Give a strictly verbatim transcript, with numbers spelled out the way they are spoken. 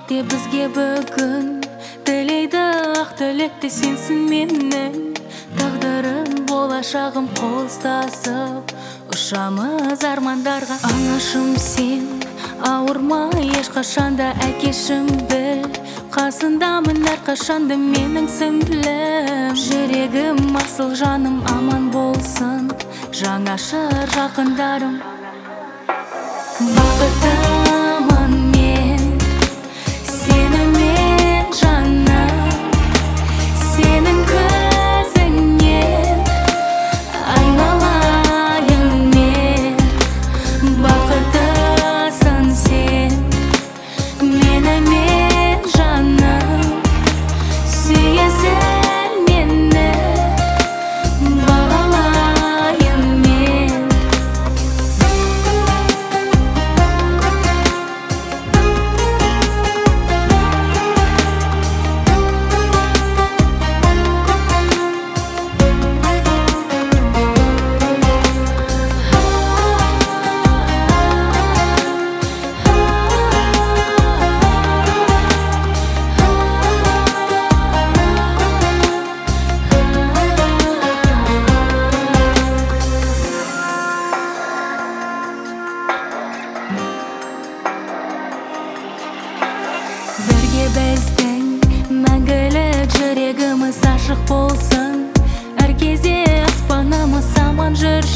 де бізге бүгін, тілейді ақ тілекті сенсің менің. Тағдырым, болашағым қол ұстасып, ұшамыз армандарға. Анашым сен, ауырма ешқашанда әкешім біл, қасындамын әрқашанда менің сіңлім. Жүрегім асыл жаным аман болсын, жаңашыр жақындарым. Бақыттымын мен сенімен жаным, сенің көзіңнен айналайын мен. Бақыттысың сен менімен жаным, сүйесің мені бағалайын мен. Бірге біздің мәңгілік жүрегіміз ашық болсын, әр кезде аспанымыз аман жүрші.